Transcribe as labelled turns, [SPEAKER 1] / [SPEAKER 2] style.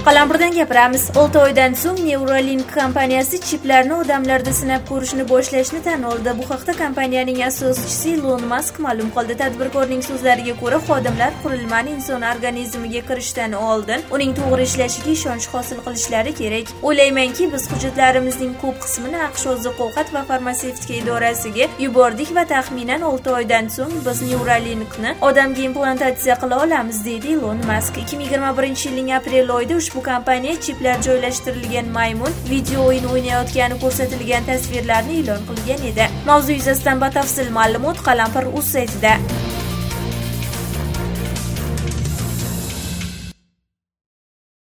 [SPEAKER 1] Qalampirdan gapiramiz. 6 oydan so'ng Neuralink kompaniyasi chiplarni odamlarda sinab ko'rishni boshlashni tan oldi. Bu haqda kompaniyaning asoschisi Elon Musk ma'lum qildi. Tadbirkorning so'zlariga ko'ra, xodimlar qurilmani inson organizmiga kirishdan oldin uning to'g'ri ishlashiga ishonch hosil qilishlari kerak. O'ylaymanki, biz hujjatlarimizning ko'p qismini AQSh oziq-ovqat va farmatsevtika idorasiga yubordik va taxminan 6 oydan so'ng biz Neuralinkni odamga implantatsiya qila olamiz, dedi Elon Musk. 2021-yilning aprel oyida ushbu kompaniya chiplar joylashtirilgan maymun video o'yin o'ynayotgani ko'rsatilgan tasvirlarni e'lon qilgan edi. Mavzu yuzasidan batafsil ma'lumot Qalampir.uz saytida.